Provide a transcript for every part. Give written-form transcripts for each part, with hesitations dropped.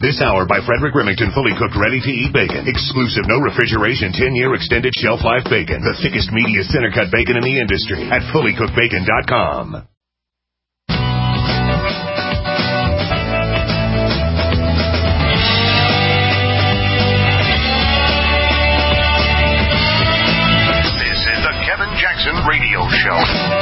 This hour by Frederick Remington, fully cooked, ready-to-eat bacon. Exclusive, no refrigeration, 10-year extended shelf life bacon. The thickest, meatiest, center-cut bacon in the industry at fullycookedbacon.com. This is the Kevin Jackson Radio Show.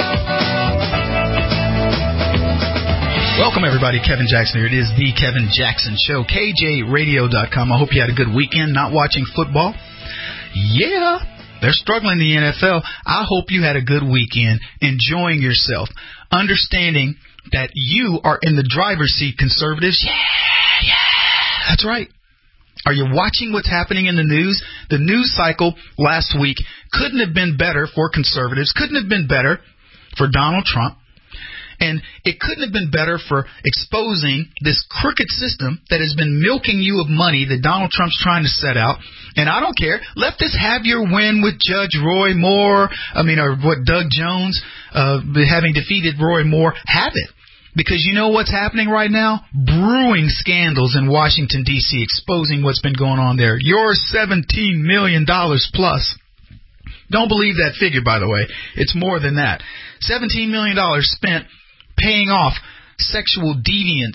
Welcome, everybody. Kevin Jackson here. It is the Kevin Jackson Show, KJRadio.com. I hope you had a good weekend not watching football. Yeah, they're struggling in the NFL. I hope you had a good weekend enjoying yourself, understanding that you are in the driver's seat, conservatives. Yeah, that's right. Are you watching what's happening in the news? The news cycle last week couldn't have been better for conservatives, couldn't have been better for Donald Trump. And it couldn't have been better for exposing this crooked system that has been milking you of money that Donald Trump's trying to set out. And I don't care. Leftists, have your win with Judge Roy Moore. Doug Jones, having defeated Roy Moore. Have it. Because you know what's happening right now? Brewing scandals in Washington, D.C., exposing what's been going on there. Your $17 million plus. Don't believe that figure, by the way. It's more than that. $17 million spent paying off sexual deviants,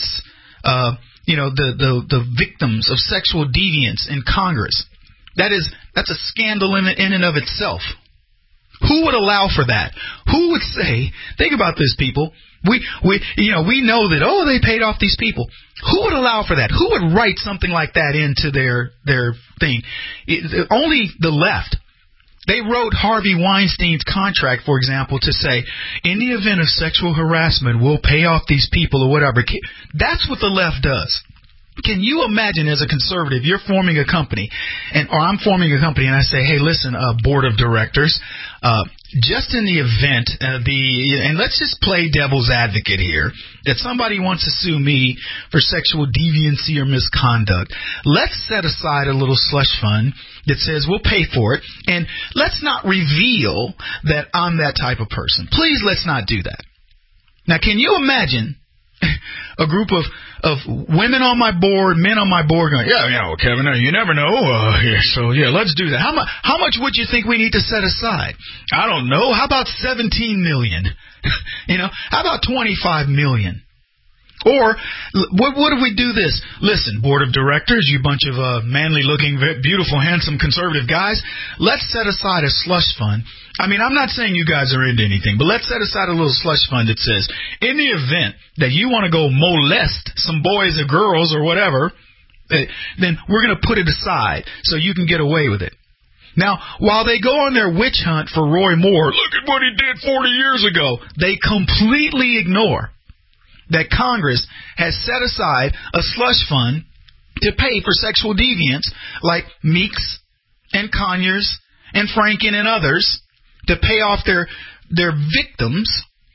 the victims of sexual deviance in Congress. That's a scandal in and of itself. Who would allow for that? Who would say, think about this, people. We know that, they paid off these people. Who would allow for that? Who would write something like that into their thing? Only the left. They wrote Harvey Weinstein's contract, for example, to say, in the event of sexual harassment, we'll pay off these people or whatever. That's what the left does. Can you imagine, as a conservative, you're forming a company, or I'm forming a company, and I say, hey, listen, board of directors, just in the event, and let's just play devil's advocate here, that somebody wants to sue me for sexual deviancy or misconduct, let's set aside a little slush fund that says we'll pay for it, and let's not reveal that I'm that type of person. Please, let's not do that. Now, can you imagine a group of women on my board, men on my board going, Kevin, you never know. Let's do that. How much would you think we need to set aside? I don't know. How about 17 million? How about 25 million? Or what if we do this? Listen, board of directors, you bunch of manly-looking, beautiful, handsome, conservative guys, let's set aside a slush fund. I'm not saying you guys are into anything, but let's set aside a little slush fund that says, in the event that you want to go molest some boys or girls or whatever, then we're going to put it aside so you can get away with it. Now, while they go on their witch hunt for Roy Moore, look at what he did 40 years ago, they completely ignore that Congress has set aside a slush fund to pay for sexual deviants like Meeks and Conyers and Franken and others to pay off their victims.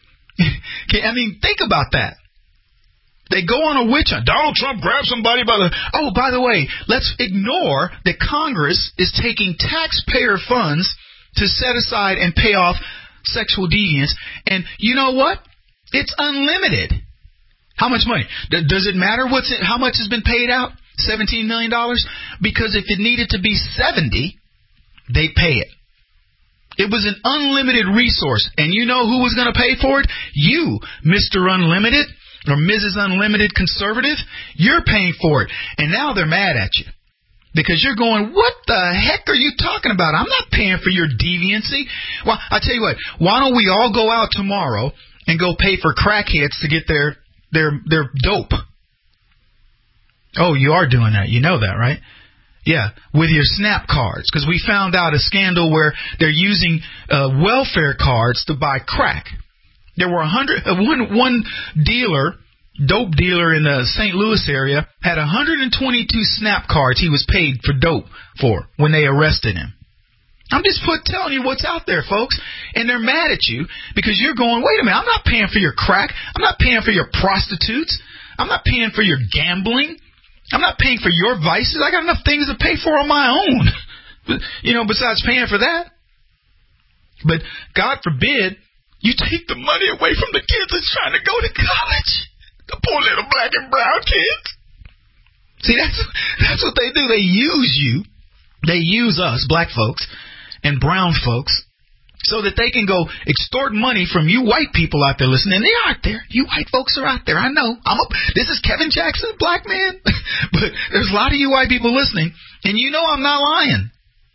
Think about that. They go on a witch hunt. Donald Trump grabbed somebody by the way, let's ignore that Congress is taking taxpayer funds to set aside and pay off sexual deviants. And you know what? It's unlimited. How much money? Does it matter how much has been paid out? $17 million? Because if it needed to be 70, they pay it. It was an unlimited resource. And you know who was going to pay for it? You, Mr. Unlimited or Mrs. Unlimited Conservative. You're paying for it. And now they're mad at you. Because you're going, what the heck are you talking about? I'm not paying for your deviancy. Well, I tell you what, why don't we all go out tomorrow and go pay for crackheads to get their dope? Oh, you are doing that. You know that, right? Yeah, with your SNAP cards. Because we found out a scandal where they're using welfare cards to buy crack. There were one dealer, dope dealer in the St. Louis area, had 122 SNAP cards he was paid for dope for when they arrested him. I'm just telling you what's out there, folks. And they're mad at you because you're going, wait a minute, I'm not paying for your crack. I'm not paying for your prostitutes. I'm not paying for your gambling. I'm not paying for your vices. I got enough things to pay for on my own, besides paying for that. But God forbid you take the money away from the kids that's trying to go to college. The poor little black and brown kids. See, that's what they do. They use you. They use us, black folks and brown folks, so that they can go extort money from you white people out there listening. And they are out there. You white folks are out there. I know. This is Kevin Jackson, black man. But there's a lot of you white people listening, and you know I'm not lying.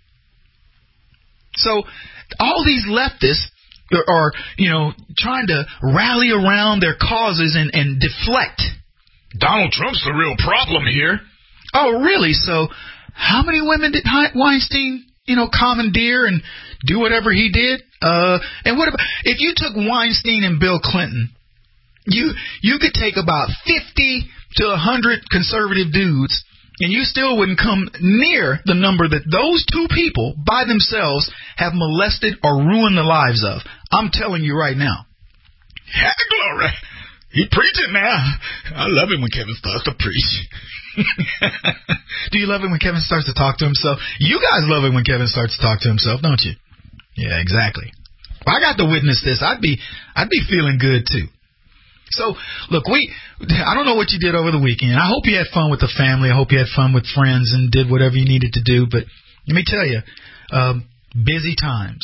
So all these leftists are, trying to rally around their causes and deflect. Donald Trump's the real problem here. Oh, really? So how many women did Weinstein, commandeer and do whatever he did? And what about if you took Weinstein and Bill Clinton? You could take about 50 to 100 conservative dudes, and you still wouldn't come near the number that those two people by themselves have molested or ruined the lives of. I'm telling you right now. Yeah, glory. He preaching now. I love it when Kevin starts to preach. Do you love it when Kevin starts to talk to himself? You guys love it when Kevin starts to talk to himself, don't you? Yeah, exactly. If I got to witness this, I'd be feeling good too. So, look, I don't know what you did over the weekend. I hope you had fun with the family. I hope you had fun with friends and did whatever you needed to do. But let me tell you, busy times,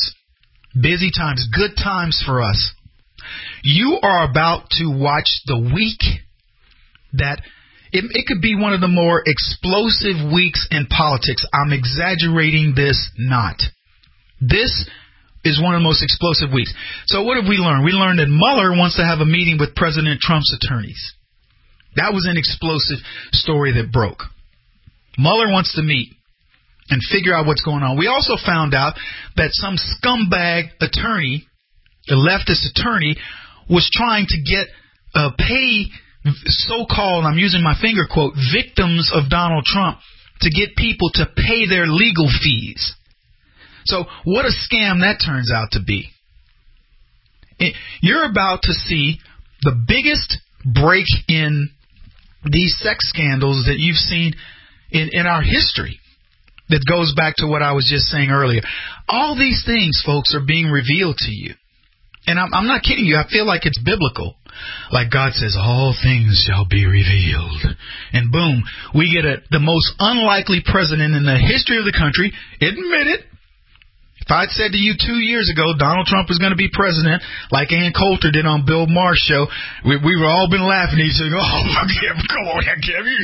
good times for us. You are about to watch the week that it could be one of the more explosive weeks in politics. I'm exaggerating this not. This is one of the most explosive weeks. So what have we learned? We learned that Mueller wants to have a meeting with President Trump's attorneys. That was an explosive story that broke. Mueller wants to meet and figure out what's going on. We also found out that some scumbag attorney, the leftist attorney, was trying to get pay so-called, I'm using my finger quote, victims of Donald Trump to get people to pay their legal fees. So what a scam that turns out to be. You're about to see the biggest break in these sex scandals that you've seen in our history. That goes back to what I was just saying earlier. All these things, folks, are being revealed to you. And I'm not kidding you. I feel like it's biblical. Like God says, all things shall be revealed. And boom, we get the most unlikely president in the history of the country. Admit it. If I'd said to you 2 years ago Donald Trump was going to be president, like Ann Coulter did on Bill Maher's show, we were all been laughing at each other. Oh, Kevin, come on, Kevin.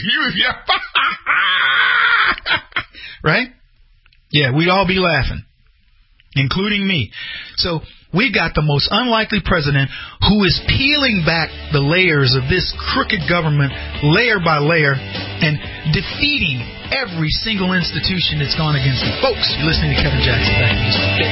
Right? Yeah, we'd all be laughing, including me. So we got the most unlikely president who is peeling back the layers of this crooked government layer by layer and defeating every single institution that's gone against him. Folks, you're listening to Kevin Jackson. Back in just a bit.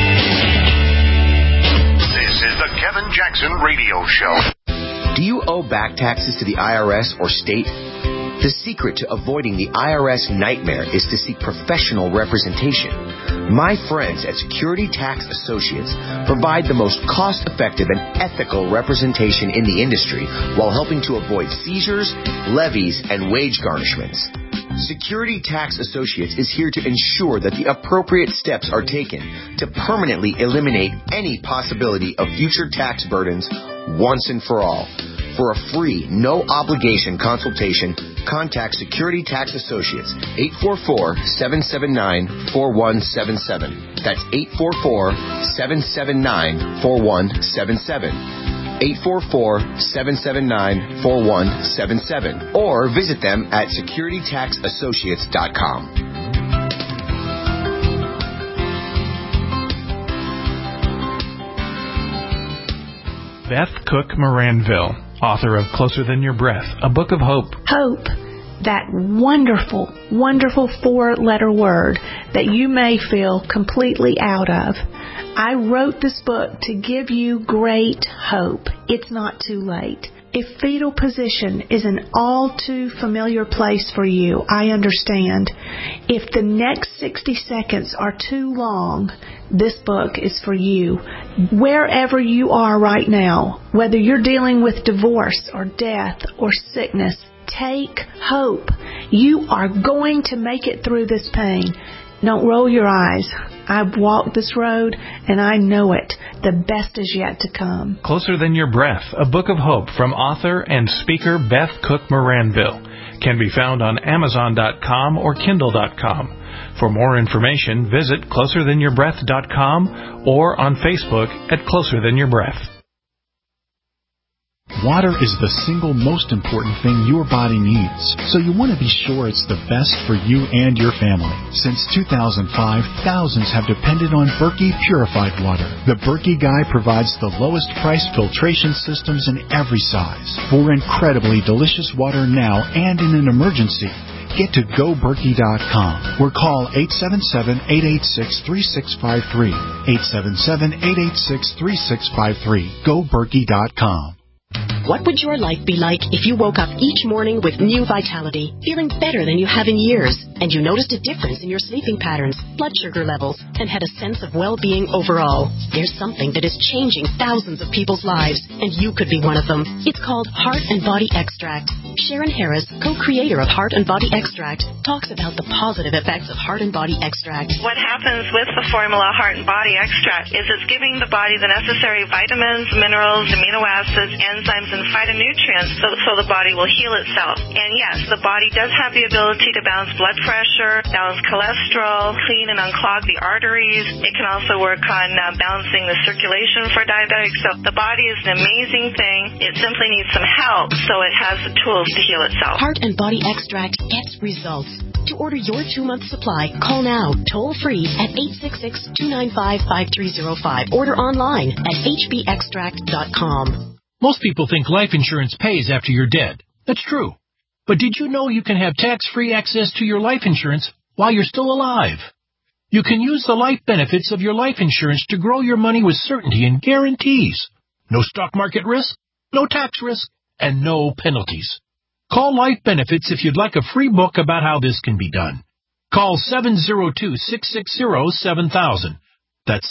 This is the Kevin Jackson Radio Show. Do you owe back taxes to the IRS or state? The secret to avoiding the IRS nightmare is to seek professional representation. My friends at Security Tax Associates provide the most cost-effective and ethical representation in the industry while helping to avoid seizures, levies, and wage garnishments. Security Tax Associates is here to ensure that the appropriate steps are taken to permanently eliminate any possibility of future tax burdens once and for all. For a free, no-obligation consultation, contact Security Tax Associates, 844-779-4177. That's 844-779-4177. 844-779-4177. Or visit them at securitytaxassociates.com. Beth Cook Moranville, author of Closer Than Your Breath, a book of hope. Hope, that wonderful, wonderful four-letter word that you may feel completely out of. I wrote this book to give you great hope. It's not too late. If fetal position is an all too familiar place for you, I understand. If the next 60 seconds are too long, this book is for you. Wherever you are right now, whether you're dealing with divorce or death or sickness, take hope. You are going to make it through this pain. Don't roll your eyes. I've walked this road, and I know it. The best is yet to come. Closer Than Your Breath, a book of hope from author and speaker Beth Cook Moranville. can be found on Amazon.com or Kindle.com. For more information, visit CloserThanYourBreath.com or on Facebook at Closer Than Your Breath. Water is the single most important thing your body needs, so you want to be sure it's the best for you and your family. Since 2005, thousands have depended on Berkey Purified Water. The Berkey Guy provides the lowest price filtration systems in every size. For incredibly delicious water now and in an emergency, get to GoBerkey.com or call 877-886-3653. 877-886-3653. GoBerkey.com. What would your life be like if you woke up each morning with new vitality, feeling better than you have in years, and you noticed a difference in your sleeping patterns, blood sugar levels, and had a sense of well-being overall? There's something that is changing thousands of people's lives, and you could be one of them. It's called Heart and Body Extract. Sharon Harris, co-creator of Heart and Body Extract, talks about the positive effects of Heart and Body Extract. What happens with the formula Heart and Body Extract is it's giving the body the necessary vitamins, minerals, amino acids, enzymes, and phytonutrients so the body will heal itself. And yes, the body does have the ability to balance blood pressure, balance cholesterol, clean and unclog the arteries. It can also work on balancing the circulation for diabetics. So the body is an amazing thing. It simply needs some help so it has the tools to heal itself. Heart and Body Extract gets results. To order your 2-month supply, call now, toll-free at 866-295-5305. Order online at hbextract.com. Most people think life insurance pays after you're dead. That's true. But did you know you can have tax-free access to your life insurance while you're still alive? You can use the life benefits of your life insurance to grow your money with certainty and guarantees. No stock market risk, no tax risk, and no penalties. Call Life Benefits if you'd like a free book about how this can be done. Call 702-660-7000. That's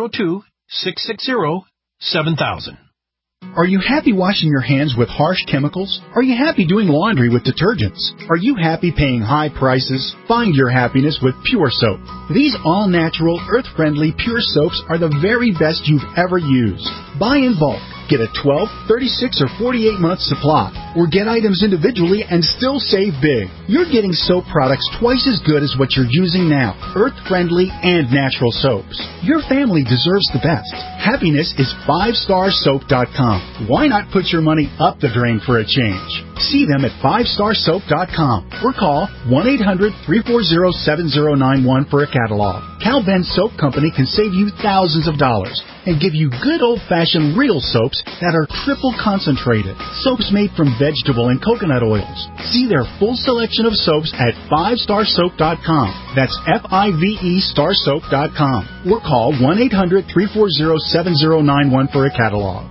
702-660-7000. Are you happy washing your hands with harsh chemicals? Are you happy doing laundry with detergents? Are you happy paying high prices? Find your happiness with Pure Soap. These all-natural, earth-friendly Pure Soaps are the very best you've ever used. Buy in bulk. Get a 12, 36, or 48-month supply, or get items individually and still save big. You're getting soap products twice as good as what you're using now, earth-friendly and natural soaps. Your family deserves the best. Happiness is 5starsoap.com. Why not put your money up the drain for a change? See them at 5starsoap.com or call 1-800-340-7091 for a catalog. Cal Ben Soap Company can save you thousands of dollars and give you good old-fashioned real soaps that are triple concentrated. Soaps made from vegetable and coconut oils. See their full selection of soaps at 5starsoap.com. That's F-I-V-E starsoap.com. Or call 1-800-340-7091 for a catalog.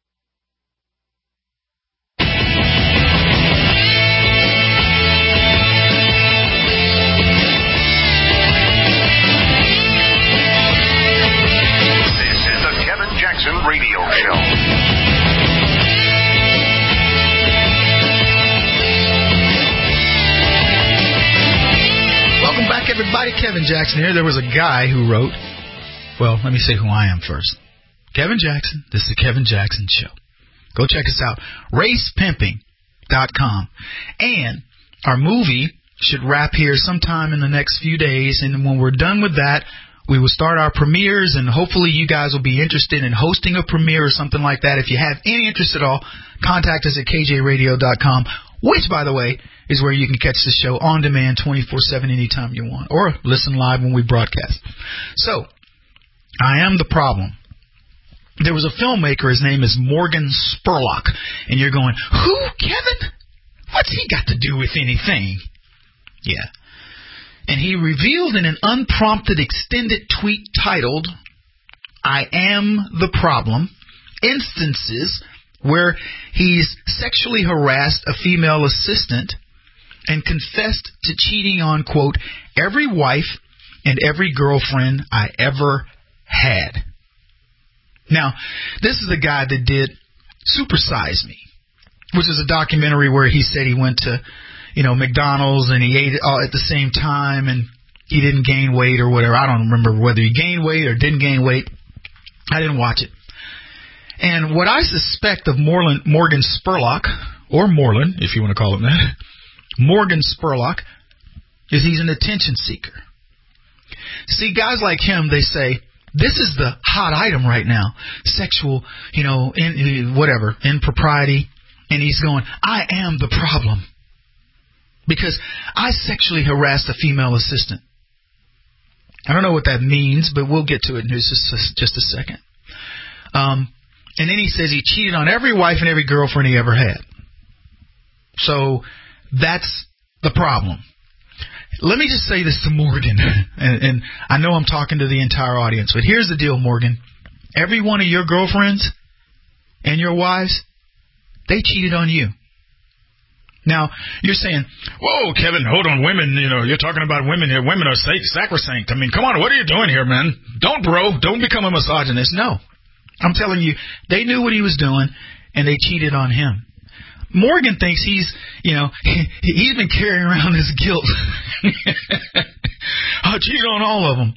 Radio Show. Welcome back, everybody. Kevin Jackson here. There was a guy who wrote, well, let me say who I am first. Kevin Jackson. This is the Kevin Jackson Show. Go check us out. RacePimping.com. And our movie should wrap here sometime in the next few days. And when we're done with that, we will start our premieres, and hopefully you guys will be interested in hosting a premiere or something like that. If you have any interest at all, contact us at kjradio.com, which, by the way, is where you can catch the show on demand 24/7 anytime you want, or listen live when we broadcast. So, I am the problem. There was a filmmaker, his name is Morgan Spurlock, and you're going, who, Kevin? What's he got to do with anything? Yeah. And he revealed in an unprompted extended tweet titled, I Am the Problem, instances where he's sexually harassed a female assistant and confessed to cheating on, quote, every wife and every girlfriend I ever had. Now, this is the guy that did Super Size Me, which is a documentary where he said he went to McDonald's and he ate it all at the same time and he didn't gain weight or whatever. I don't remember whether he gained weight or didn't gain weight. I didn't watch it. And what I suspect of Morgan Spurlock, or Moreland, if you want to call him that, Morgan Spurlock is he's an attention seeker. See, guys like him, they say, this is the hot item right now, sexual, impropriety. And he's going, I am the problem because I sexually harassed a female assistant. I don't know what that means, but we'll get to it in just a second. And then he says he cheated on every wife and every girlfriend he ever had. So that's the problem. Let me just say this to Morgan, and I know I'm talking to the entire audience, but here's the deal, Morgan. Every one of your girlfriends and your wives, they cheated on you. Now, you're saying, whoa, Kevin, hold on, women, you're talking about women here. Women are sacrosanct. I mean, come on, what are you doing here, man? Don't become a misogynist. No. I'm telling you, they knew what he was doing, and they cheated on him. Morgan thinks he's been carrying around this guilt. I cheated on all of them.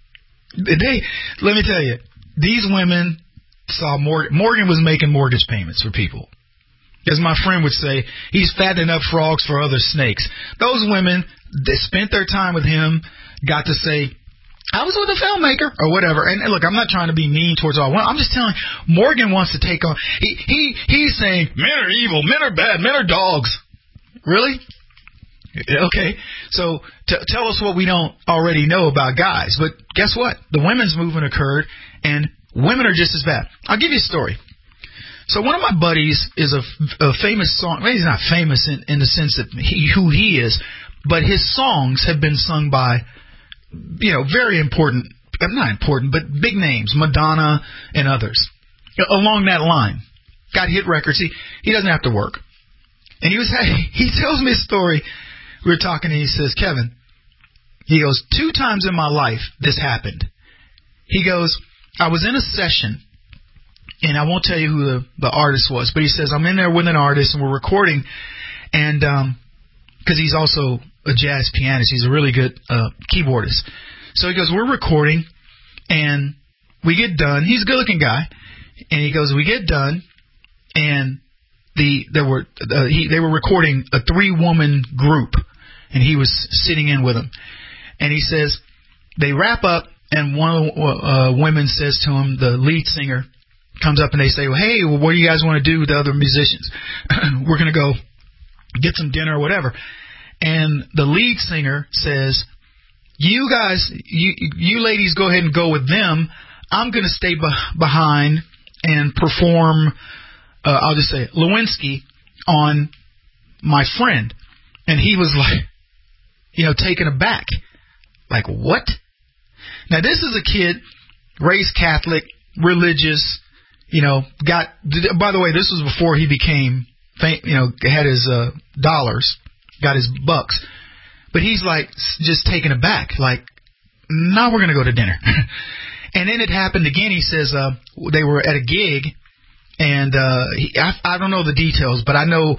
Let me tell you, these women saw Morgan was making mortgage payments for people. As my friend would say, he's fattening up frogs for other snakes. Those women, they spent their time with him, got to say, I was with a filmmaker or whatever. And look, I'm not trying to be mean towards all women. I'm just telling you, Morgan wants to take on. He's saying men are evil, men are bad, men are dogs. Really? Okay. So tell us what we don't already know about guys. But guess what? The women's movement occurred, and women are just as bad. I'll give you a story. So one of my buddies is a famous song. Well, he's not famous in the sense that who he is, but his songs have been sung by, very important, not important, but big names, Madonna and others, along that line. Got hit records. He doesn't have to work. And he tells me a story. We were talking, and he says, Kevin, he goes, 2 times in my life this happened. He goes, I was in a session, and I won't tell you who the artist was, but he says, I'm in there with an artist, and we're recording, and because he's also a jazz pianist. He's a really good keyboardist. So he goes, we're recording, and we get done. He's a good-looking guy, and he goes, we get done, and they were recording a 3-woman group, and he was sitting in with them. And he says, they wrap up, and one of the women says to him, the lead singer comes up, and they say, well, hey, what do you guys want to do with the other musicians? We're going to go get some dinner or whatever. And the lead singer says, you guys, you ladies go ahead and go with them. I'm going to stay behind and perform, I'll just say, Lewinsky on my friend. And he was like, taken aback. Like, what? Now, this is a kid, raised Catholic, religious, by the way, this was before he became, had his dollars. Got his bucks. But he's like just taken aback. Like, now we're going to go to dinner. And then it happened again. He says they were at a gig. And I don't know the details, but I know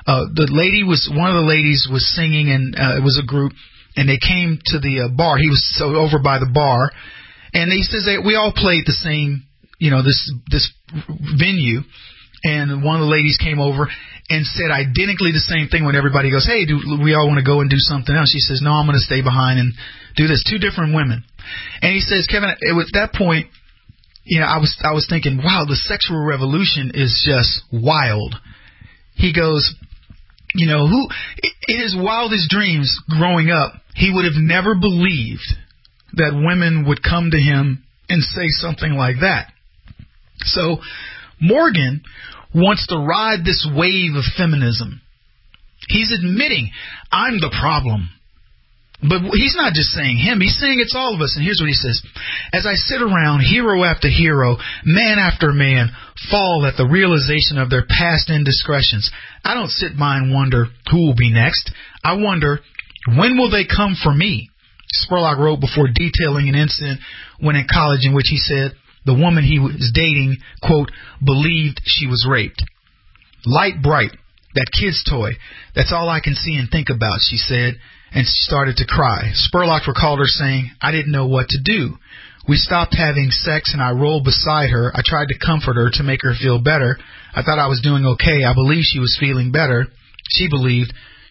one of the ladies was singing, and it was a group. And they came to the bar. He was over by the bar. And he says we all played the same, this venue. And one of the ladies came over and said identically the same thing when everybody goes, hey, do we all want to go and do something else? She says, no, I'm going to stay behind and do this. 2 different women. And he says, Kevin, at that point, I was thinking, wow, the sexual revolution is just wild. He goes, who in his wildest dreams growing up, he would have never believed that women would come to him and say something like that. So Morgan wants to ride this wave of feminism. He's admitting, I'm the problem. But he's not just saying him. He's saying it's all of us. And here's what he says. As I sit around, hero after hero, man after man, fall at the realization of their past indiscretions, I don't sit by and wonder who will be next. I wonder, when will they come for me? Spurlock wrote before detailing an incident when in college in which he said, the woman he was dating, quote, believed she was raped. Light bright, that kid's toy. That's all I can see and think about, she said, and she started to cry. Spurlock recalled her saying, I didn't know what to do. We stopped having sex and I rolled beside her. I tried to comfort her to make her feel better. I thought I was doing okay. I believed she was feeling better. She believed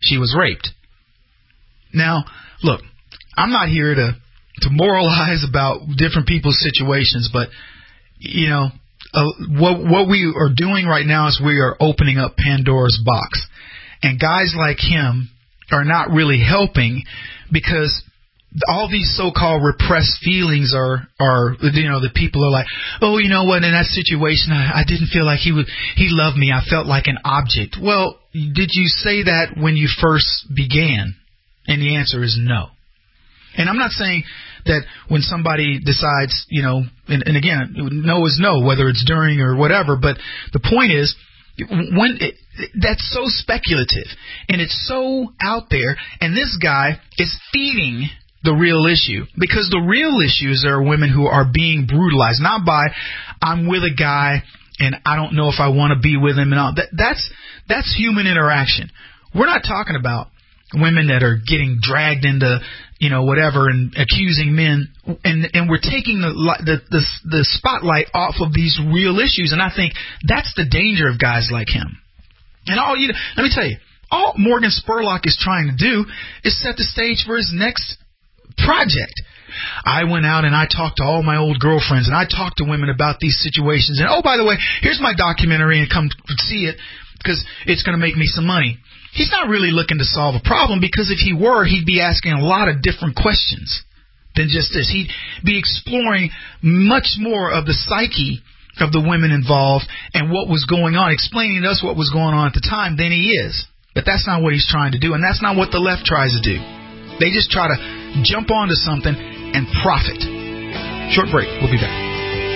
she was raped. Now, look, I'm not here to moralize about different people's situations, but, you know, what we are doing right now is we are opening up Pandora's box. And guys like him are not really helping, because all these so-called repressed feelings are, you know, the people are like, oh, you know what, in that situation, I didn't feel like he loved me. I felt like an object. Well, did you say that when you first began? And the answer is no. And I'm not saying that when somebody decides, you know, and again, no is no, whether it's during or whatever, but the point is, that's so speculative, and it's so out there, and this guy is feeding the real issue, because the real issue is there are women who are being brutalized, not by, I'm with a guy and I don't know if I want to be with him and all. That's human interaction. We're not talking about women that are getting dragged into, you know, whatever, and accusing men, and we're taking the spotlight off of these real issues, and I think that's the danger of guys like him. And let me tell you, all Morgan Spurlock is trying to do is set the stage for his next project. I went out and I talked to all my old girlfriends, and I talked to women about these situations, and oh, by the way, here's my documentary, and come see it because it's going to make me some money. He's not really looking to solve a problem, because if he were, he'd be asking a lot of different questions than just this. He'd be exploring much more of the psyche of the women involved and what was going on, explaining to us what was going on at the time than he is. But that's not what he's trying to do, and that's not what the left tries to do. They just try to jump onto something and profit. Short break. We'll be back.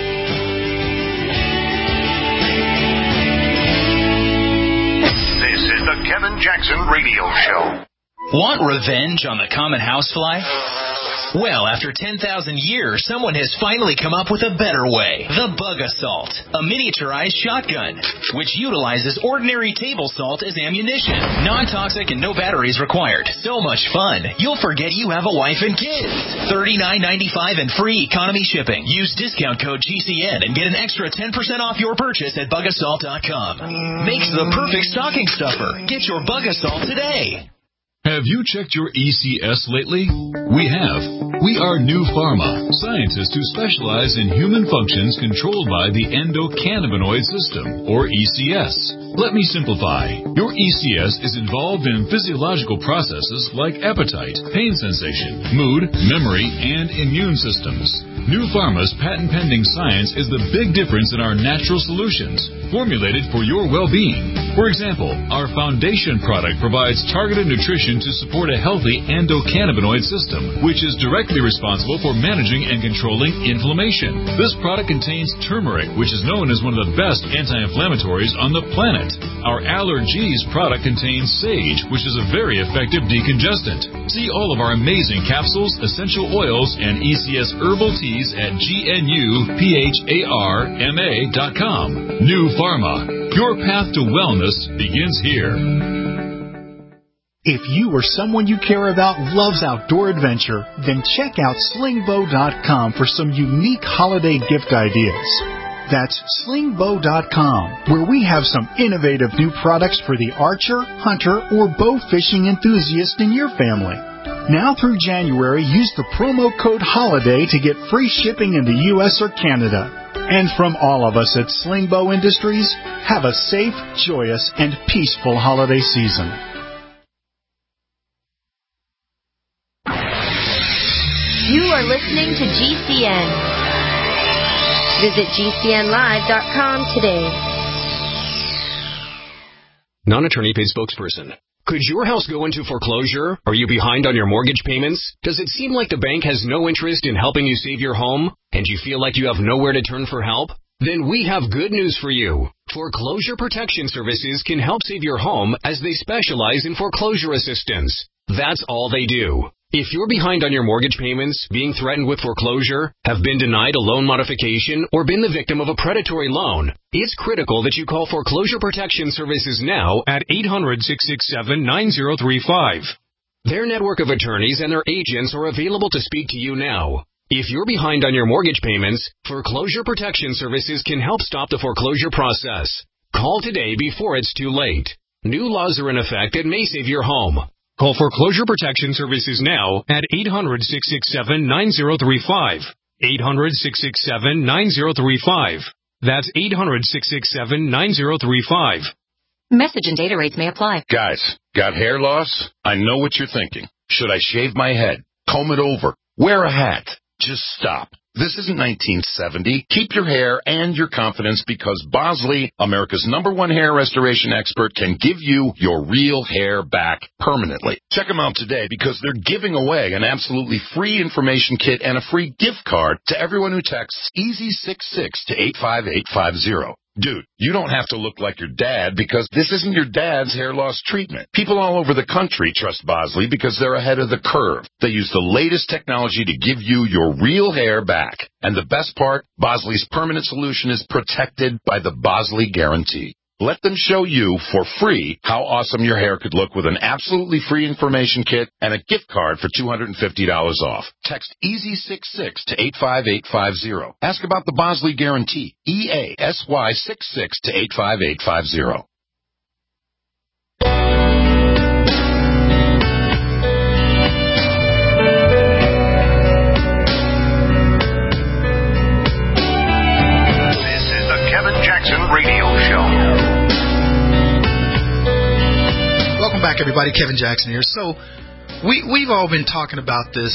This is the Kevin Jackson Radio Show. Want revenge on the common housefly? Well, after 10,000 years, someone has finally come up with a better way. The Bug Assault, a miniaturized shotgun, which utilizes ordinary table salt as ammunition. Non-toxic and no batteries required. So much fun, you'll forget you have a wife and kids. $39.95 and free economy shipping. Use discount code GCN and get an extra 10% off your purchase at bugassault.com. Makes the perfect stocking stuffer. Get your Bug Assault today. Have you checked your ECS lately? We have. We are New Pharma, scientists who specialize in human functions controlled by the endocannabinoid system, or ECS. Let me simplify. Your ECS is involved in physiological processes like appetite, pain sensation, mood, memory, and immune systems. New Pharma's patent-pending science is the big difference in our natural solutions, formulated for your well-being. For example, our foundation product provides targeted nutrition to support a healthy endocannabinoid system, which is directly responsible for managing and controlling inflammation. This product contains turmeric, which is known as one of the best anti-inflammatories on the planet. Our Allergies product contains sage, which is a very effective decongestant. See all of our amazing capsules, essential oils, and ECS herbal teas at GNUPHARMA.com. New Pharma. Your path to wellness begins here. If you or someone you care about loves outdoor adventure, then check out slingbow.com for some unique holiday gift ideas. That's slingbow.com, where we have some innovative new products for the archer, hunter, or bow fishing enthusiast in your family. Now through January, use the promo code HOLIDAY to get free shipping in the U.S. or Canada. And from all of us at Slingbow Industries, have a safe, joyous, and peaceful holiday season. You are listening to GCN. Visit GCNlive.com today. Non-attorney paid spokesperson. Could your house go into foreclosure? Are you behind on your mortgage payments? Does it seem like the bank has no interest in helping you save your home? And you feel like you have nowhere to turn for help? Then we have good news for you. Foreclosure Protection Services can help save your home as they specialize in foreclosure assistance. That's all they do. If you're behind on your mortgage payments, being threatened with foreclosure, have been denied a loan modification, or been the victim of a predatory loan, it's critical that you call Foreclosure Protection Services now at 800-667-9035. Their network of attorneys and their agents are available to speak to you now. If you're behind on your mortgage payments, Foreclosure Protection Services can help stop the foreclosure process. Call today before it's too late. New laws are in effect that may save your home. Call Foreclosure Protection Services now at 800-667-9035. 800-667-9035. That's 800-667-9035. Message and data rates may apply. Guys, got hair loss? I know what you're thinking. Should I shave my head? Comb it over? Wear a hat? Just stop. This isn't 1970. Keep your hair and your confidence because Bosley, America's #1 hair restoration expert, can give you your real hair back permanently. Check them out today because they're giving away an absolutely free information kit and a free gift card to everyone who texts EASY66 to 85850. Dude, you don't have to look like your dad because this isn't your dad's hair loss treatment. People all over the country trust Bosley because they're ahead of the curve. They use the latest technology to give you your real hair back. And the best part, Bosley's permanent solution is protected by the Bosley Guarantee. Let them show you for free how awesome your hair could look with an absolutely free information kit and a gift card for $250 off. Text EASY66 to 85850. Ask about the Bosley Guarantee. EASY66 to 85850. This is the Kevin Jackson Radio Show. Welcome back, everybody. Kevin Jackson here. So we've all been talking about this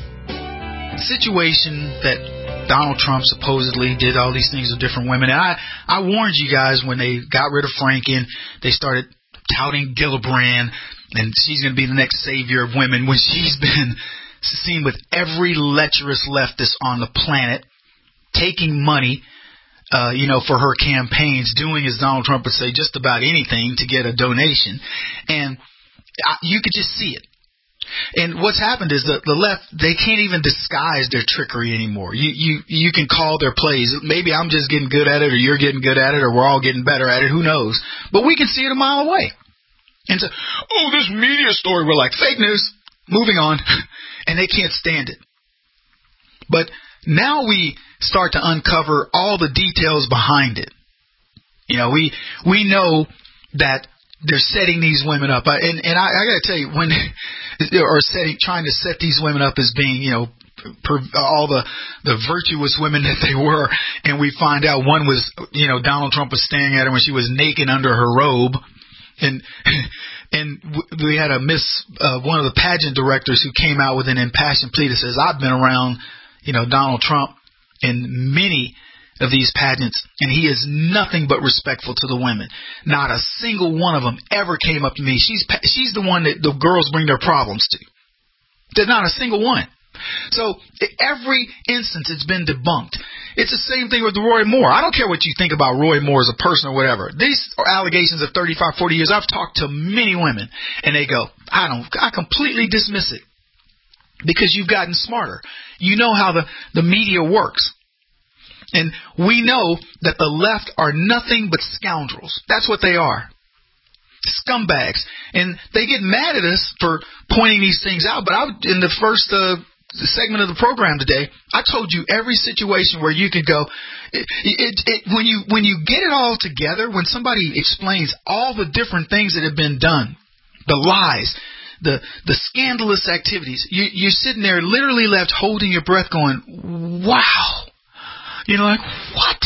situation that Donald Trump supposedly did all these things with different women. And I warned you guys when they got rid of Franken, they started touting Gillibrand, and she's going to be the next savior of women when she's been seen with every lecherous leftist on the planet taking money for her campaigns, doing, as Donald Trump would say, just about anything to get a donation. And you could just see it. And what's happened is the left, they can't even disguise their trickery anymore. You can call their plays. Maybe I'm just getting good at it, or you're getting good at it, or we're all getting better at it. Who knows? But we can see it a mile away. And so, this media story, we're like, fake news. Moving on. And they can't stand it. But now we start to uncover all the details behind it. We know that they're setting these women up, and I got to tell you, when trying to set these women up as being, all the virtuous women that they were, and we find out one was, Donald Trump was staring at her when she was naked under her robe, and we had one of the pageant directors who came out with an impassioned plea that says, I've been around, Donald Trump in many of these pageants, and he is nothing but respectful to the women. Not a single one of them ever came up to me. She's the one that the girls bring their problems to. There's not a single one. So every instance it's been debunked. It's the same thing with Roy Moore. I don't care what you think about Roy Moore as a person or whatever. These are allegations of 35, 40 years. I've talked to many women, and they go, I completely dismiss it because you've gotten smarter. You know how the media works. And we know that the left are nothing but scoundrels. That's what they are. Scumbags. And they get mad at us for pointing these things out. But in the first segment of the program today, I told you every situation where you could go. When you get it all together, when somebody explains all the different things that have been done, the lies, the scandalous activities, you're sitting there literally left holding your breath going, wow. Like, what?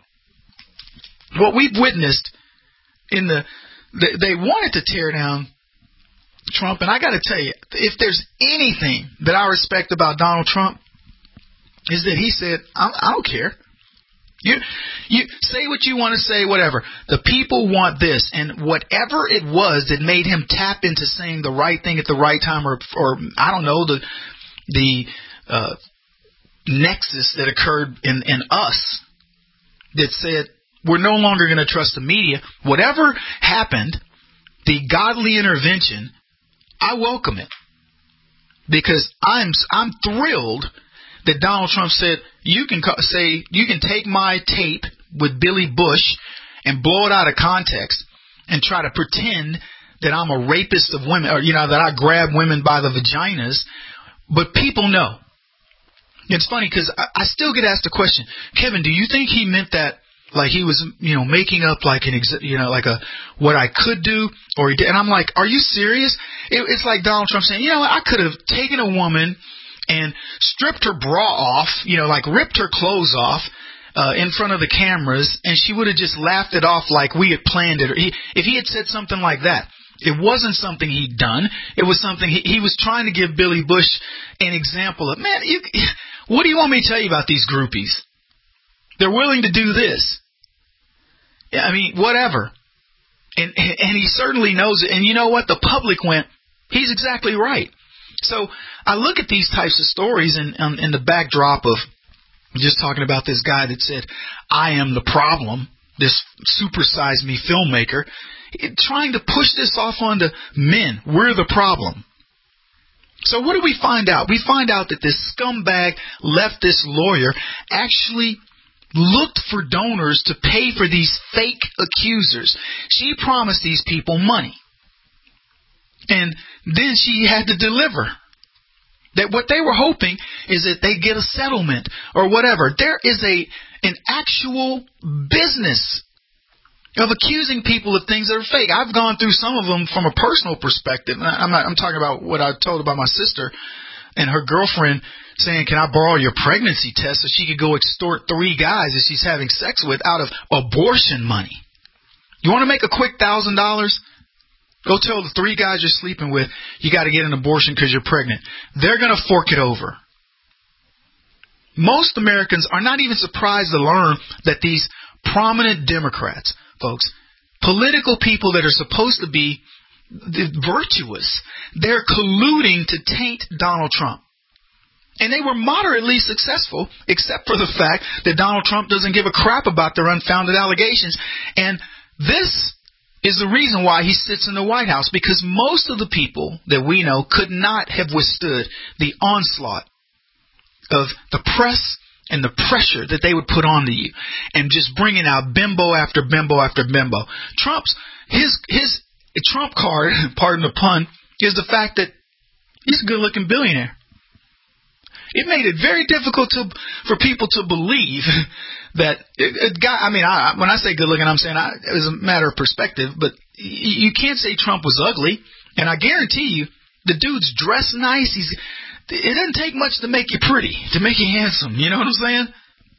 What we've witnessed they wanted to tear down Trump, and I got to tell you, if there's anything that I respect about Donald Trump, is that he said, I don't care. You say what you want to say, whatever. The people want this, and whatever it was that made him tap into saying the right thing at the right time, or I don't know, the nexus that occurred in us that said we're no longer going to trust the media. Whatever happened, the godly intervention, I welcome it, because I'm thrilled that Donald Trump said you can take my tape with Billy Bush and blow it out of context and try to pretend that I'm a rapist of women, or that I grab women by the vaginas, but people know. It's funny because I still get asked the question, Kevin, do you think he meant that Like he was, making up like what I could do, or he did. And I'm like, are you serious? It's like Donald Trump saying, I could have taken a woman and stripped her bra off, ripped her clothes off in front of the cameras, and she would have just laughed it off like we had planned it. If he had said something like that, it wasn't something he'd done. It was something he was trying to give Billy Bush an example of. Man, what do you want me to tell you about these groupies? They're willing to do this. I mean, whatever. And he certainly knows it. And you know what? The public went, he's exactly right. So I look at these types of stories in the backdrop of just talking about this guy that said, I am the problem, this supersized me filmmaker, trying to push this off onto men. We're the problem. So what do we find out? We find out that this scumbag leftist lawyer actually looked for donors to pay for these fake accusers. She promised these people money. And then she had to deliver. That what they were hoping is that they get a settlement or whatever. There is an actual business of accusing people of things that are fake. I've gone through some of them from a personal perspective. I'm talking about what I told about my sister and her girlfriend saying, can I borrow your pregnancy test so she could go extort 3 guys that she's having sex with out of abortion money. You want to make a quick $1,000? Go tell the 3 guys you're sleeping with you got to get an abortion because you're pregnant. They're going to fork it over. Most Americans are not even surprised to learn that these prominent Democrats, folks, political people that are supposed to be virtuous, they're colluding to taint Donald Trump. And they were moderately successful, except for the fact that Donald Trump doesn't give a crap about their unfounded allegations. And this is the reason why he sits in the White House, because most of the people that we know could not have withstood the onslaught of the press and the pressure that they would put onto you and just bringing out bimbo after bimbo after bimbo. His Trump card, pardon the pun, is the fact that he's a good-looking billionaire. It made it very difficult for people to believe that a guy. I mean, when I say good looking, I'm saying it was a matter of perspective. But you can't say Trump was ugly, and I guarantee you, the dude's dressed nice. It doesn't take much to make you pretty, to make you handsome. You know what I'm saying?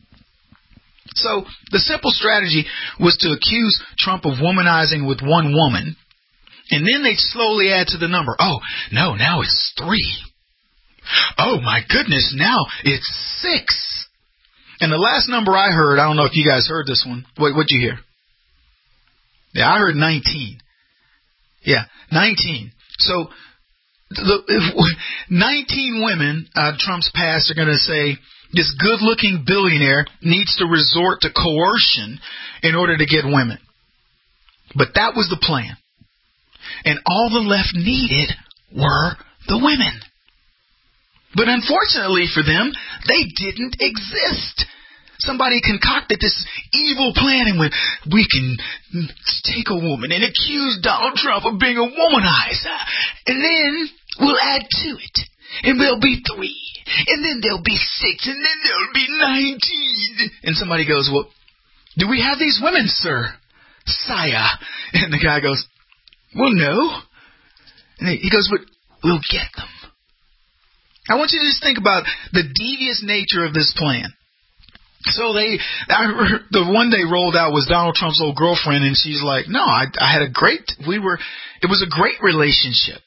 So the simple strategy was to accuse Trump of womanizing with one woman, and then they slowly add to the number. Oh no, now it's 3. Oh, my goodness, now it's 6. And the last number I heard, I don't know if you guys heard this one. What'd you hear? Yeah, I heard 19. Yeah, 19. So 19 women Trump's past are going to say this good-looking billionaire needs to resort to coercion in order to get women. But that was the plan. And all the left needed were the women. But unfortunately for them, they didn't exist. Somebody concocted this evil plan and went, we can take a woman and accuse Donald Trump of being a womanizer. And then we'll add to it. And there'll be 3. And then there'll be 6. And then there'll be 19. And somebody goes, well, do we have these women, sir? Sire. And the guy goes, well, no. And he goes, but we'll get them. I want you to just think about the devious nature of this plan. So the one they rolled out was Donald Trump's old girlfriend, and she's like, no, it was a great relationship.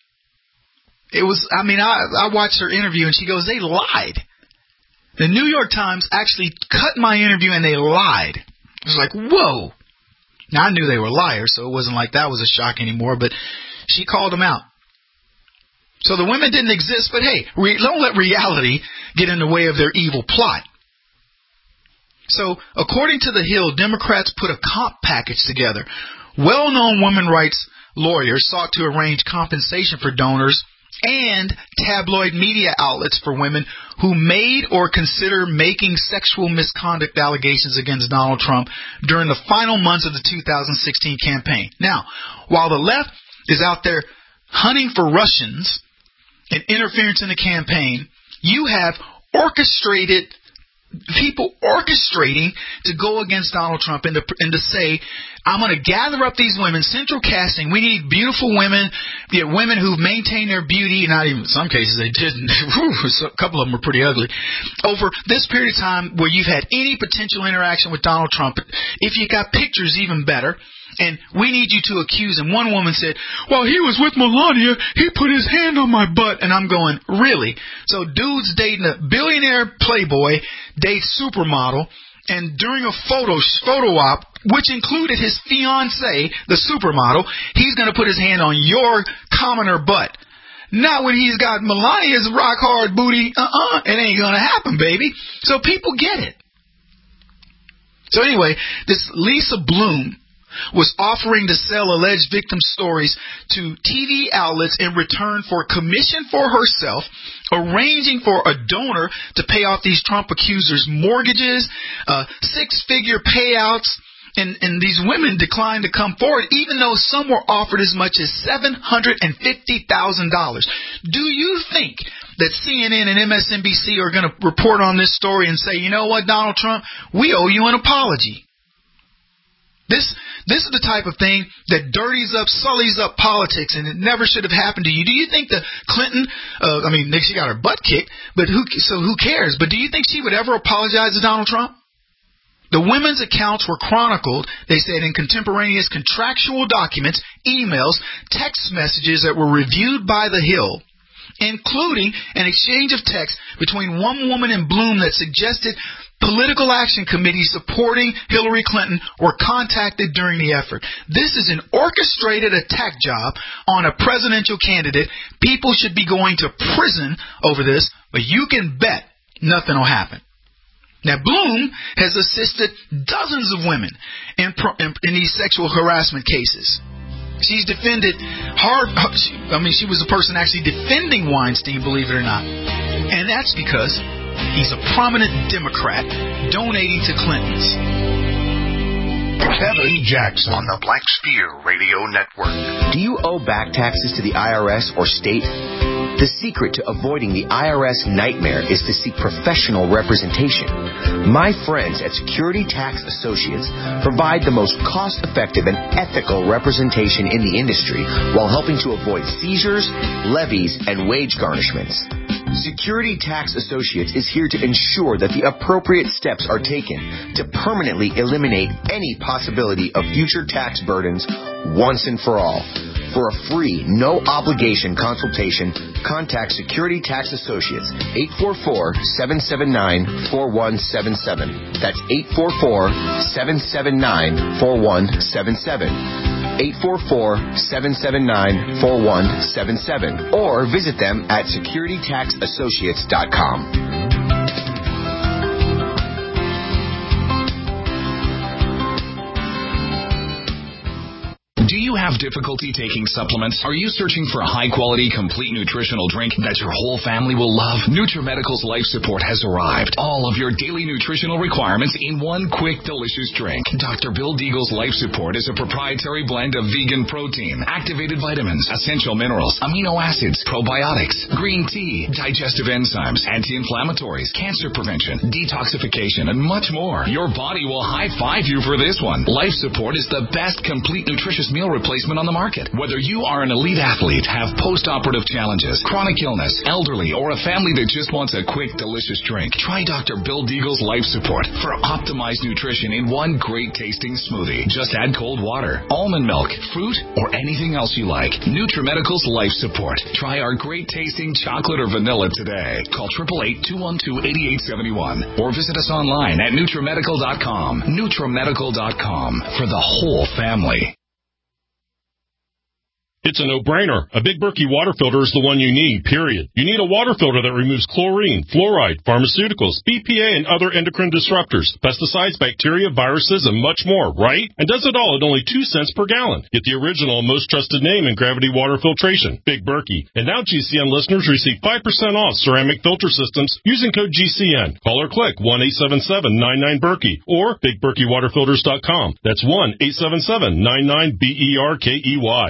I watched her interview, and she goes, they lied. The New York Times actually cut my interview, and they lied. It was like, whoa. Now, I knew they were liars, so it wasn't like that was a shock anymore, but she called them out. So the women didn't exist, but hey, don't let reality get in the way of their evil plot. So, according to The Hill, Democrats put a comp package together. Well-known women's rights lawyers sought to arrange compensation for donors and tabloid media outlets for women who made or consider making sexual misconduct allegations against Donald Trump during the final months of the 2016 campaign. Now, while the left is out there hunting for Russians and interference in the campaign, you have orchestrated people orchestrating to go against Donald Trump and to say, I'm going to gather up these women, central casting. We need beautiful women, women who've maintained their beauty. Not even in some cases they didn't. A couple of them were pretty ugly. Over this period of time where you've had any potential interaction with Donald Trump, if you got pictures, even better. And we need you to accuse him. One woman said, well, he was with Melania. He put his hand on my butt. And I'm going, really? So dude's dating a billionaire playboy, dates supermodel, and during a photo op, which included his fiancée, the supermodel, he's going to put his hand on your commoner butt. Not when he's got Melania's rock hard booty. It ain't going to happen, baby. So people get it. So anyway, this Lisa Bloom was offering to sell alleged victim stories to TV outlets in return for commission for herself, arranging for a donor to pay off these Trump accusers' mortgages, six-figure payouts, and these women declined to come forward, even though some were offered as much as $750,000. Do you think that CNN and MSNBC are going to report on this story and say, you know what, Donald Trump, we owe you an apology? This is the type of thing that dirties up, sullies up politics, and it never should have happened to you. Do you think that Clinton, she got her butt kicked, but who cares? But do you think she would ever apologize to Donald Trump? The women's accounts were chronicled, they said, in contemporaneous contractual documents, emails, text messages that were reviewed by The Hill, including an exchange of text between one woman and Bloom that suggested political action committees supporting Hillary Clinton were contacted during the effort. This is an orchestrated attack job on a presidential candidate. People should be going to prison over this, but you can bet nothing will happen. Now, Bloom has assisted dozens of women in these sexual harassment cases. She's defended she was a person actually defending Weinstein, believe it or not. And that's because he's a prominent Democrat donating to Clintons. Kevin Jackson on the Black Spear Radio Network. Do you owe back taxes to the IRS or state? The secret to avoiding the IRS nightmare is to seek professional representation. My friends at Security Tax Associates provide the most cost-effective and ethical representation in the industry while helping to avoid seizures, levies, and wage garnishments. Security Tax Associates is here to ensure that the appropriate steps are taken to permanently eliminate any possibility of future tax burdens once and for all. For a free, no-obligation consultation, contact Security Tax Associates, 844-779-4177. That's 844-779-4177. 844-779-4177. Or visit them at securitytaxassociates.com. Do you have difficulty taking supplements? Are you searching for a high-quality, complete nutritional drink that your whole family will love? NutriMedical's Life Support has arrived. All of your daily nutritional requirements in one quick, delicious drink. Dr. Bill Deagle's Life Support is a proprietary blend of vegan protein, activated vitamins, essential minerals, amino acids, probiotics, green tea, digestive enzymes, anti-inflammatories, cancer prevention, detoxification, and much more. Your body will high-five you for this one. Life Support is the best complete nutritious meal replacement on the market. Whether you are an elite athlete, have post-operative challenges, chronic illness, elderly, or a family that just wants a quick, delicious drink, try Dr. Bill Deagle's Life Support for optimized nutrition in one great-tasting smoothie. Just add cold water, almond milk, fruit, or anything else you like. NutriMedical's Life Support. Try our great-tasting chocolate or vanilla today. Call 888-212-8871 or visit us online at NutriMedical.com. NutriMedical.com for the whole family. It's a no-brainer. A Big Berkey water filter is the one you need, period. You need a water filter that removes chlorine, fluoride, pharmaceuticals, BPA, and other endocrine disruptors, pesticides, bacteria, viruses, and much more, right? And does it all at only 2 cents per gallon. Get the original and most trusted name in gravity water filtration, Big Berkey. And now GCN listeners receive 5% off ceramic filter systems using code GCN. Call or click 1-877-99-BERKEY or BigBerkeyWaterFilters.com. That's 1-877-99-BERKEY.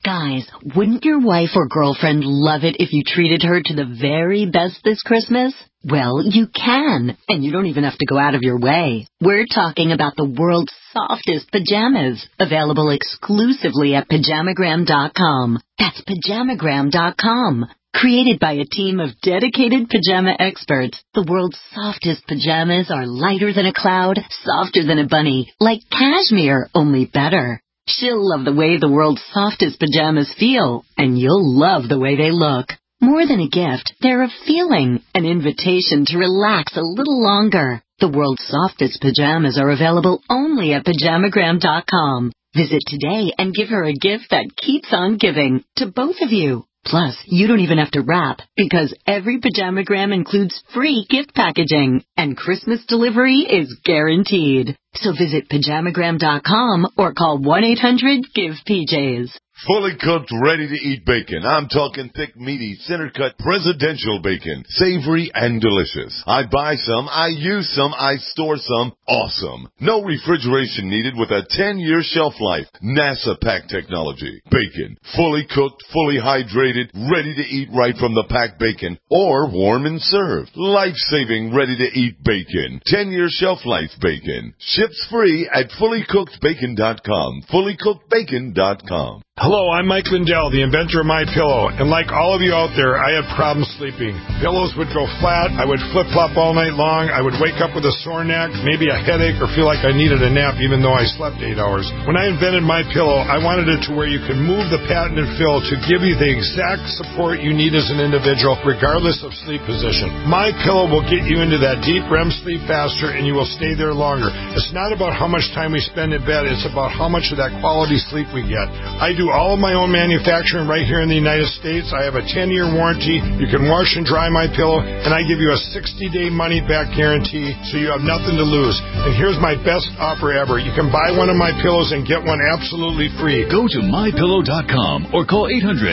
Guys, wouldn't your wife or girlfriend love it if you treated her to the very best this Christmas? Well, you can, and you don't even have to go out of your way. We're talking about the world's softest pajamas, available exclusively at Pajamagram.com. That's Pajamagram.com. Created by a team of dedicated pajama experts, the world's softest pajamas are lighter than a cloud, softer than a bunny, like cashmere, only better. She'll love the way the world's softest pajamas feel, and you'll love the way they look. More than a gift, they're a feeling, an invitation to relax a little longer. The world's softest pajamas are available only at Pajamagram.com. Visit today and give her a gift that keeps on giving to both of you. Plus, you don't even have to wrap, because every Pajamagram includes free gift packaging, and Christmas delivery is guaranteed. So visit Pajamagram.com or call 1-800-GIVE-PJs. Fully cooked, ready-to-eat bacon. I'm talking thick, meaty, center-cut, presidential bacon. Savory and delicious. I buy some, I use some, I store some. Awesome. No refrigeration needed with a 10-year shelf life. NASA pack technology. Bacon. Fully cooked, fully hydrated, ready to eat right from the packed bacon. Or warm and served. Life-saving, ready-to-eat bacon. 10-year shelf life bacon. Ships free at fullycookedbacon.com. Fullycookedbacon.com. Hello, I'm Mike Lindell, the inventor of MyPillow, and like all of you out there, I had problems sleeping. Pillows would go flat, I would flip-flop all night long, I would wake up with a sore neck, maybe a headache, or feel like I needed a nap even though I slept 8 hours. When I invented MyPillow, I wanted it to where you could move the patented fill to give you the exact support you need as an individual, regardless of sleep position. MyPillow will get you into that deep REM sleep faster, and you will stay there longer. It's not about how much time we spend in bed, it's about how much of that quality sleep we get. I do all of my own manufacturing right here in the United States. I have a 10-year warranty. You can wash and dry MyPillow, and I give you a 60-day money-back guarantee, so you have nothing to lose. And here's my best offer ever. You can buy one of my pillows and get one absolutely free. Go to MyPillow.com or call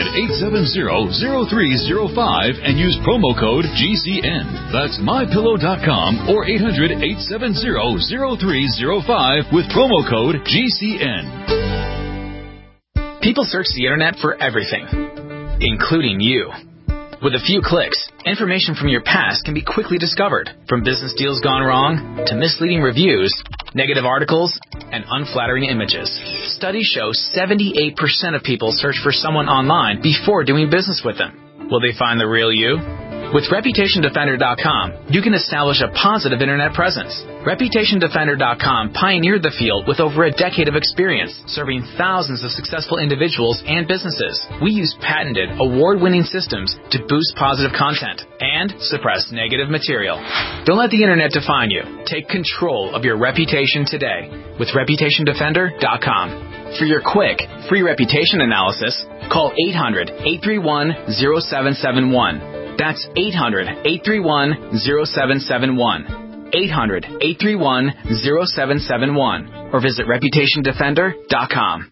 800-870-0305 and use promo code GCN. That's MyPillow.com or 800-870-0305 with promo code GCN. People search the internet for everything, including you. With a few clicks, information from your past can be quickly discovered, from business deals gone wrong to misleading reviews, negative articles, and unflattering images. Studies show 78% of people search for someone online before doing business with them. Will they find the real you? With ReputationDefender.com, you can establish a positive internet presence. ReputationDefender.com pioneered the field with over a decade of experience, serving thousands of successful individuals and businesses. We use patented, award-winning systems to boost positive content and suppress negative material. Don't let the internet define you. Take control of your reputation today with ReputationDefender.com. For your quick, free reputation analysis, call 800-831-0771. That's 800-831-0771. 800-831-0771. Or visit ReputationDefender.com.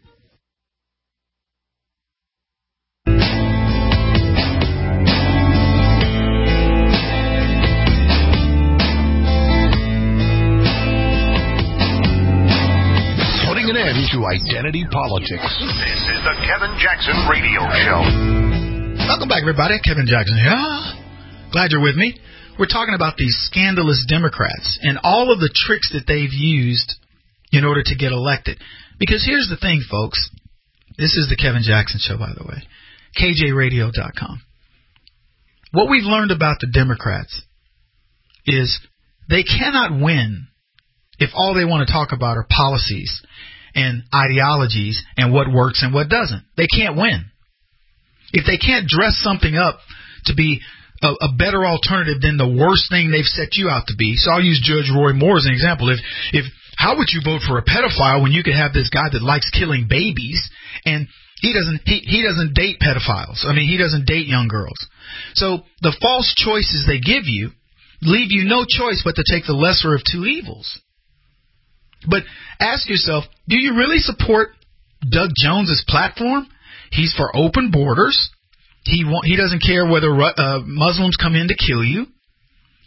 Putting an end to identity politics. This is the Kevin Jackson Radio Show. Welcome back, everybody. Kevin Jackson here. Glad you're with me. We're talking about these scandalous Democrats and all of the tricks that they've used in order to get elected. Because here's the thing, folks. This is the Kevin Jackson Show, by the way. KJRadio.com. What we've learned about the Democrats is they cannot win if all they want to talk about are policies and ideologies and what works and what doesn't. They can't win. If they can't dress something up to be a better alternative than the worst thing they've set you out to be. So I'll use Judge Roy Moore as an example. If how would you vote for a pedophile when you could have this guy that likes killing babies and he doesn't date pedophiles? I mean, he doesn't date young girls. So the false choices they give you leave you no choice but to take the lesser of two evils. But ask yourself, do you really support Doug Jones's platform? He's for open borders. He doesn't care whether Muslims come in to kill you.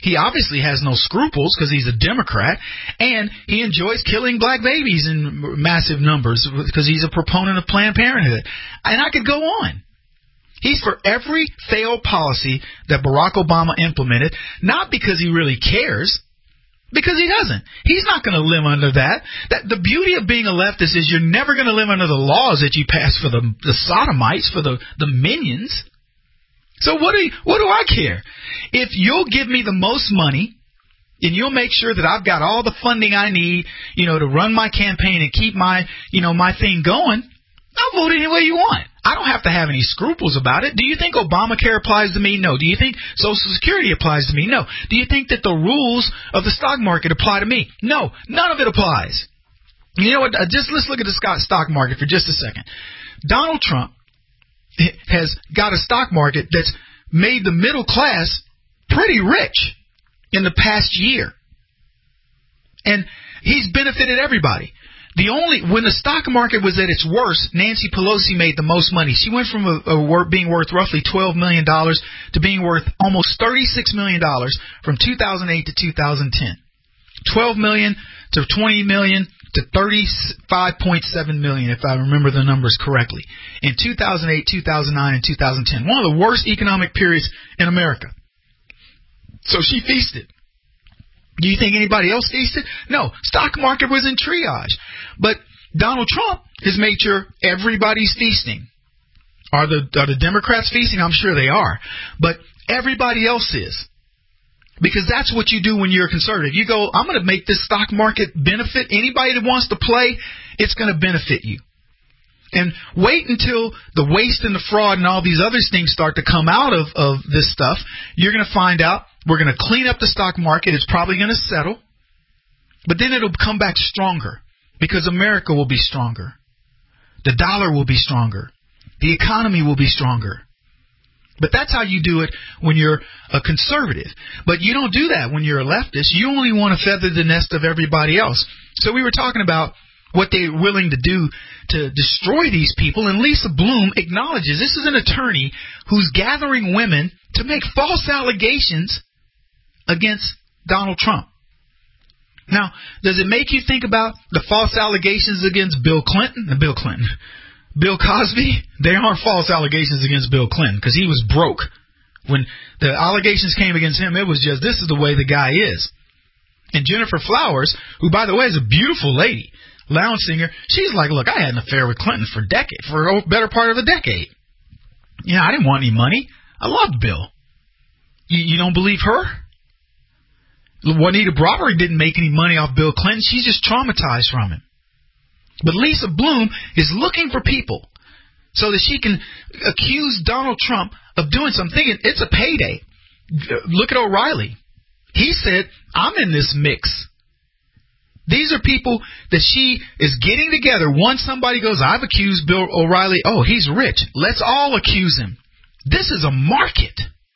He obviously has no scruples because he's a Democrat, and he enjoys killing black babies in massive numbers because he's a proponent of Planned Parenthood. And I could go on. He's for every failed policy that Barack Obama implemented, not because he really cares, because he doesn't. He's not going to live under that. The beauty of being a leftist is you're never going to live under the laws that you pass for the sodomites, for the minions. So what do I care? If you'll give me the most money and you'll make sure that I've got all the funding I need, to run my campaign and keep my thing going, I'll vote any way you want. I don't have to have any scruples about it. Do you think Obamacare applies to me? No. Do you think Social Security applies to me? No. Do you think that the rules of the stock market apply to me? No. None of it applies. You know what? Let's look at the stock market for just a second. Donald Trump has got a stock market that's made the middle class pretty rich in the past year. And he's benefited everybody. When the stock market was at its worst, Nancy Pelosi made the most money. She went from being worth roughly $12 million to being worth almost $36 million from 2008 to 2010. $12 million to $20 million to $35.7 million, if I remember the numbers correctly, in 2008, 2009, and 2010. One of the worst economic periods in America. So she feasted. Do you think anybody else feasted? No. Stock market was in triage. But Donald Trump has made sure everybody's feasting. Are the Democrats feasting? I'm sure they are. But everybody else is. Because that's what you do when you're a conservative. You go, I'm going to make this stock market benefit anybody that wants to play. It's going to benefit you. And wait until the waste and the fraud and all these other things start to come out of this stuff. You're going to find out we're going to clean up the stock market. It's probably going to settle. But then it'll come back stronger because America will be stronger. The dollar will be stronger. The economy will be stronger. But that's how you do it when you're a conservative. But you don't do that when you're a leftist. You only want to feather the nest of everybody else. So we were talking about what they're willing to do to destroy these people. And Lisa Bloom acknowledges this is an attorney who's gathering women to make false allegations against Donald Trump. Now, does it make you think about the false allegations against Bill Cosby? They aren't false allegations against Bill Clinton because he was broke. When the allegations came against him, it was just, this is the way the guy is. And Jennifer Flowers, who, by the way, is a beautiful lady, lounge singer, she's like, look, I had an affair with Clinton for a better part of a decade. I didn't want any money. I loved Bill. You don't believe her? Juanita Broaddrick didn't make any money off Bill Clinton. She's just traumatized from him. But Lisa Bloom is looking for people so that she can accuse Donald Trump of doing something. It's a payday. Look at O'Reilly. He said, I'm in this mix. These are people that she is getting together. Once somebody goes, I've accused Bill O'Reilly. Oh, he's rich. Let's all accuse him. This is a market.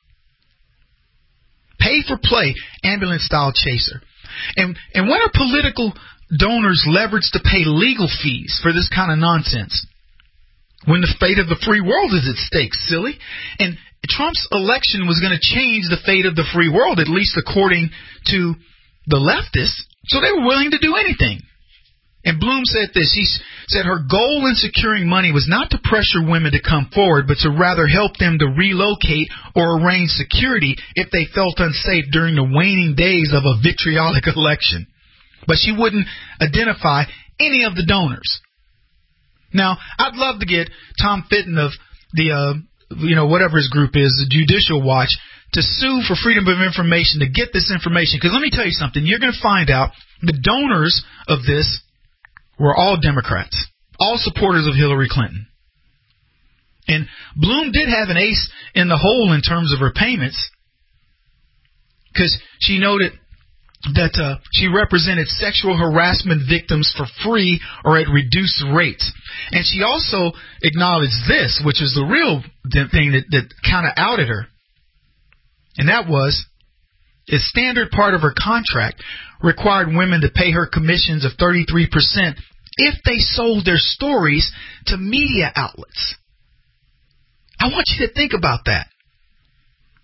Pay for play, ambulance-style chaser. And when are political donors leveraged to pay legal fees for this kind of nonsense? When the fate of the free world is at stake, silly. And Trump's election was going to change the fate of the free world, at least according to the leftists. So they were willing to do anything. And Bloom said this. He said her goal in securing money was not to pressure women to come forward, but to rather help them to relocate or arrange security if they felt unsafe during the waning days of a vitriolic election. But she wouldn't identify any of the donors. Now, I'd love to get Tom Fitton of the, whatever his group is, the Judicial Watch, to sue for freedom of information to get this information. Because let me tell you something. You're going to find out the donors of this were all Democrats, all supporters of Hillary Clinton. And Bloom did have an ace in the hole in terms of her payments because she noted that she represented sexual harassment victims for free or at reduced rates. And she also acknowledged this, which is the real thing that kind of outed her. And that was a standard part of her contract required women to pay her commissions of 33% if they sold their stories to media outlets. I want you to think about that.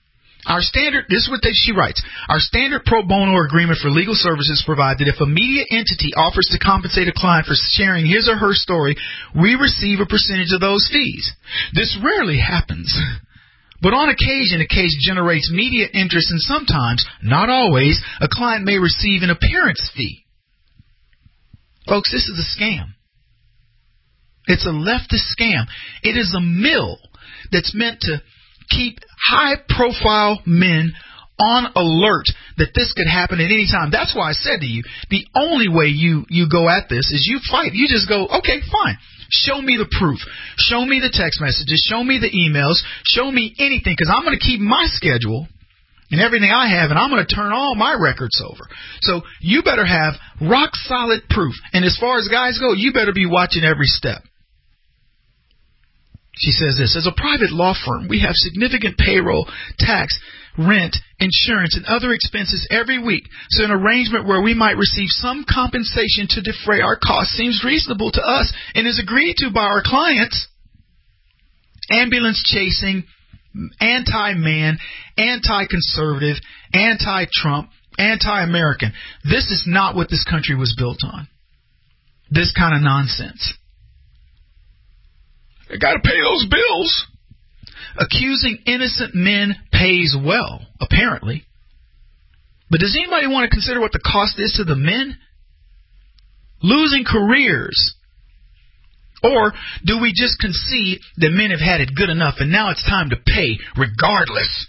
This is what she writes. Our standard pro bono agreement for legal services provide that if a media entity offers to compensate a client for sharing his or her story, we receive a percentage of those fees. This rarely happens, but on occasion, a case generates media interest, and sometimes, not always, a client may receive an appearance fee. Folks, this is a scam. It's a leftist scam. It is a mill that's meant to keep high-profile men on alert that this could happen at any time. That's why I said to you, the only way you go at this is you fight. You just go, okay, fine. Show me the proof. Show me the text messages. Show me the emails. Show me anything, because I'm going to keep my schedule and everything I have, and I'm going to turn all my records over. So you better have rock-solid proof. And as far as guys go, you better be watching every step. She says this, as a private law firm, we have significant payroll, tax, rent, insurance, and other expenses every week. So an arrangement where we might receive some compensation to defray our costs seems reasonable to us and is agreed to by our clients. Ambulance chasing, anti-man, anti-conservative, anti-Trump, anti-American. This is not what this country was built on. This kind of nonsense. I got to pay those bills. Accusing innocent men pays well, apparently. But does anybody want to consider what the cost is to the men? Losing careers. Or do we just concede that men have had it good enough and now it's time to pay regardless?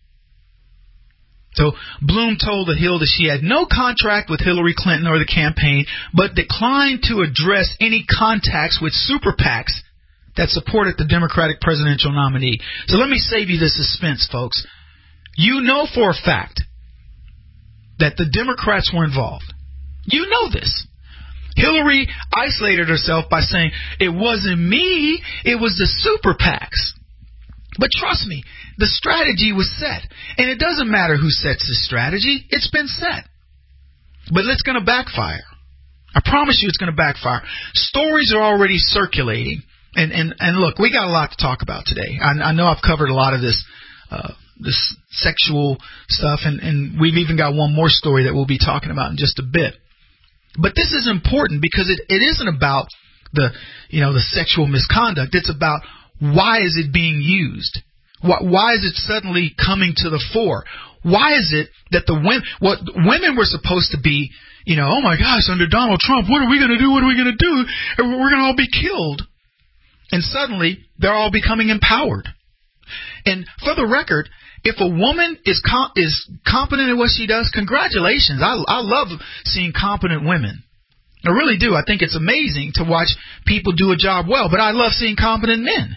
So Bloom told the Hill that she had no contract with Hillary Clinton or the campaign, but declined to address any contacts with super PACs that supported the Democratic presidential nominee. So let me save you the suspense, folks. You know for a fact that the Democrats were involved. You know this. Hillary isolated herself by saying, it wasn't me, it was the super PACs. But trust me, the strategy was set. And it doesn't matter who sets the strategy, it's been set. But it's going to backfire. I promise you it's going to backfire. Stories are already circulating. And look, we got a lot to talk about today. I know I've covered a lot of this sexual stuff, and we've even got one more story that we'll be talking about in just a bit. But this is important because it isn't about the sexual misconduct. It's about why is it being used? Why is it suddenly coming to the fore? Why is it that women were supposed to be, oh my gosh, under Donald Trump, what are we going to do? What are we going to do? We're going to all be killed. And suddenly, they're all becoming empowered. And for the record, if a woman is competent at what she does, congratulations. I love seeing competent women. I really do. I think it's amazing to watch people do a job well, but I love seeing competent men.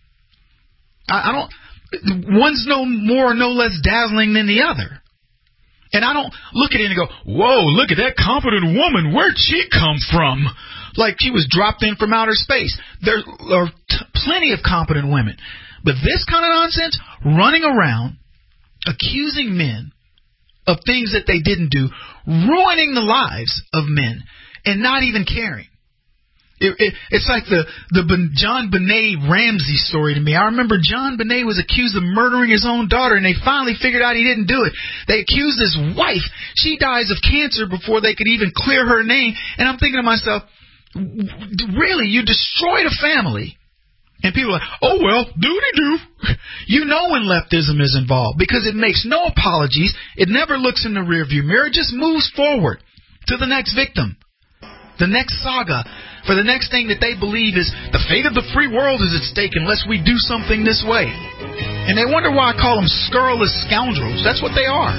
One's no more or no less dazzling than the other. And I don't look at it and go, whoa, look at that competent woman. Where'd she come from? Like she was dropped in from outer space. There are plenty of competent women. But this kind of nonsense, running around, accusing men of things that they didn't do, ruining the lives of men, and not even caring. It's like the John Benet Ramsey story to me. I remember John Benet was accused of murdering his own daughter, and they finally figured out he didn't do it. They accused his wife. She dies of cancer before they could even clear her name. And I'm thinking to myself, really, you destroyed a family. And people are like, oh, well, doody-doo. You know when leftism is involved because it makes no apologies. It never looks in the rearview mirror. It just moves forward to the next victim, the next saga, for the next thing that they believe is the fate of the free world is at stake unless we do something this way. And they wonder why I call them scurrilous scoundrels. That's what they are.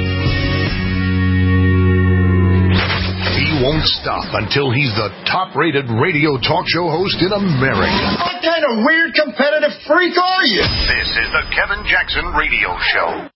He won't stop until he's the top-rated radio talk show host in America. What kind of weird competitive freak are you? This is the Kevin Jackson Radio Show.